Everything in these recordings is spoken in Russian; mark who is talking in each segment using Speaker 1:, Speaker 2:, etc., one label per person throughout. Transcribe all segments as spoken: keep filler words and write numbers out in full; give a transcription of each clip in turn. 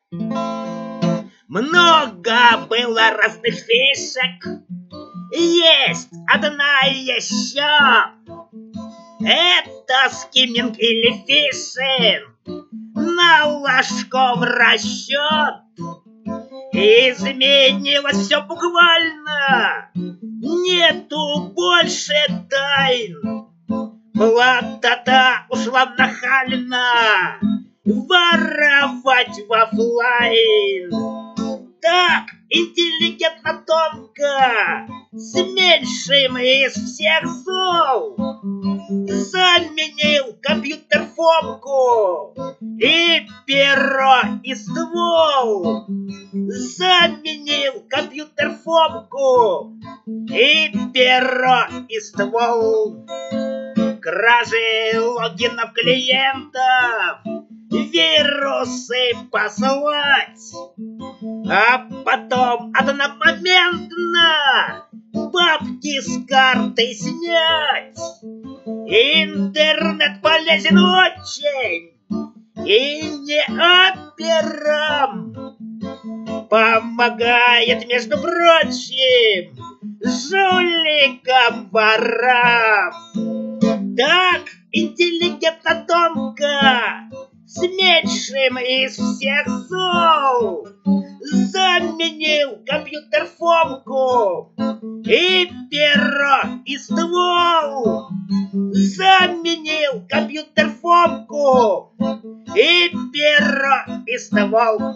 Speaker 1: Много было разных фишек, есть одна еще. Это скимминг или фишинг, на ложков расчет. Изменилось все буквально, нету больше тайн. Плата ушла нахально, воровать в оффлайн. Так интеллигентно тонко, с меньшим из всех зол, заменил компьютер Фомку и перо и ствол. Заменил компьютер Фомку и перо и ствол. Кражи логинов клиентов, вирусы послать, а потом одномоментно бабки с карты снять. Интернет полезен очень и не операм, помогает, между прочим, жуликам, ворам. Так интеллигентно тонко, с меньшим из всех зол, заменил компьютер Фомку и перо и ствол. Заменил компьютер Фомку и перо и ствол.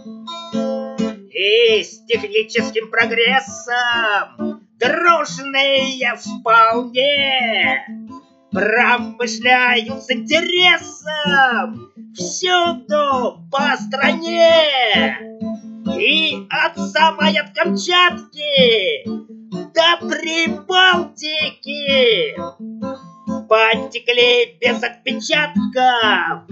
Speaker 1: И с техническим прогрессом дружные вполне промышляют с интересом всюду по стране. И от самой от Камчатки до Прибалтики потекли без отпечатков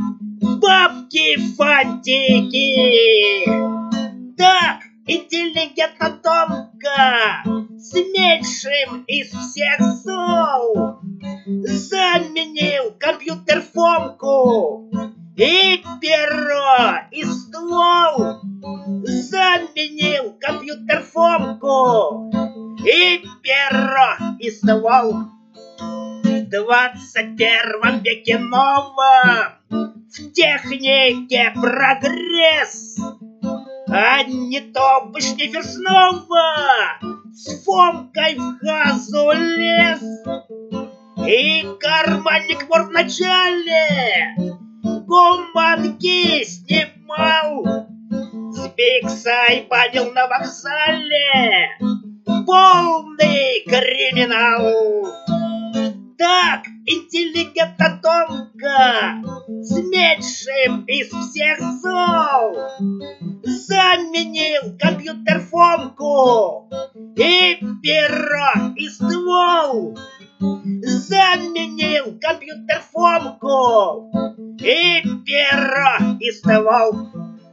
Speaker 1: бабки-фантики. Так интеллигентно тонко, с меньшим из всех зол, заменил компьютер Фомку и перо и ствол. Заменил компьютер Фомку и перо и ствол. В двадцать первом веке новом в технике прогресс, а не то бы Шнифер снова с Фомкой в хазу лез. И карманник вор вначале гуманки снимал, с Биксой банил на вокзале, полный криминал. Так интеллигентно тонко, с меньшим из всех зол, заменил компьютер Фомку и перо и ствол. Заменил компьютер Фомку и перо и ствол.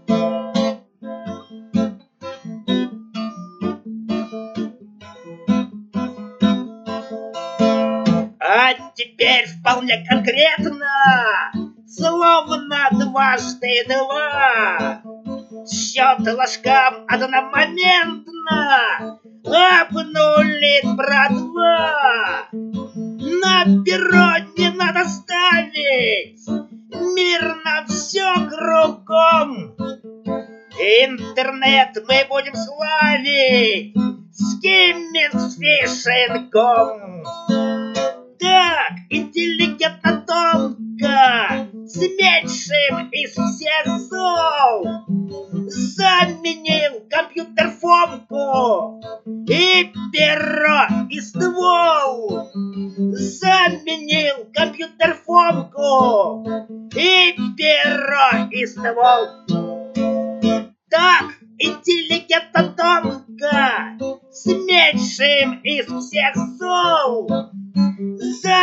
Speaker 1: А теперь вполне конкретно, словно дважды два, счет ложкам одномоментно обнулит братва. На перо не надо ставить, мирно все кругом. Интернет мы будем славить скимминг с фишингом. Так интеллигентно тонко, с меньшим из всех зол, заменил компьютер Фомку и перо и ствол. Заменил компьютер Фомку и перо и ствол. Так интеллигентно тонко, с меньшим из всех зол,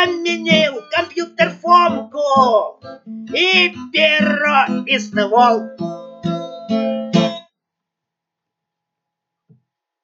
Speaker 1: заменил компьютер Фомку и перо и ствол.